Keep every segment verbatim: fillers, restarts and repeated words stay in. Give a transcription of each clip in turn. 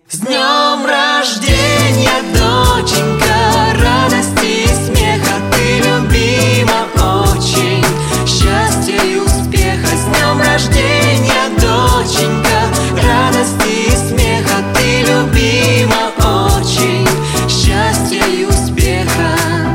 С днем рождения, доченька, радости и смеха, ты любима очень, счастья и успеха. С днем рождения, доченька, радости и смеха, ты любима очень, счастья и успеха.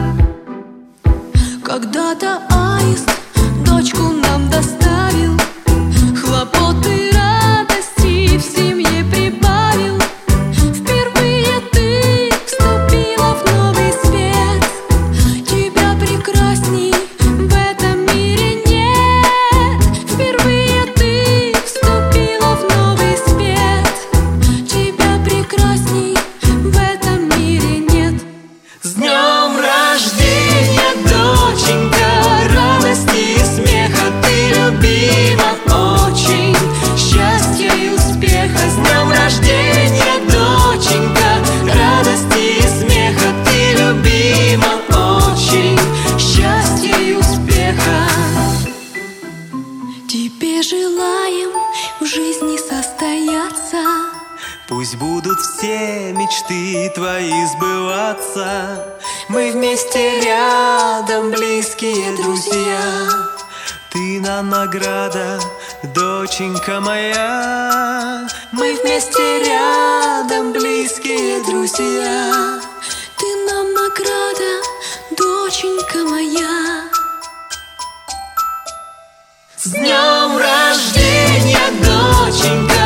Когда-то аист дочку нам доставил, хлопоты, радости в семье прибавил. Впервые ты вступила в новый свет, тебя прекрасней в этом мире нет. Впервые ты вступила в новый свет, тебя прекрасней в этом мире нет. С днем рождения, доченька, радости и смеха, ты любима очень, счастья и успеха. С днем рождения, доченька, радости и смеха, ты любима очень, счастья и успеха. Тебе желаем в жизни состояться, Пусть будут все мечты твои сбываться. Мы вместе рядом, близкие друзья. Ты нам награда, доченька моя. Мы вместе рядом, близкие друзья. ты нам награда, доченька моя. С днем рождения, доченька,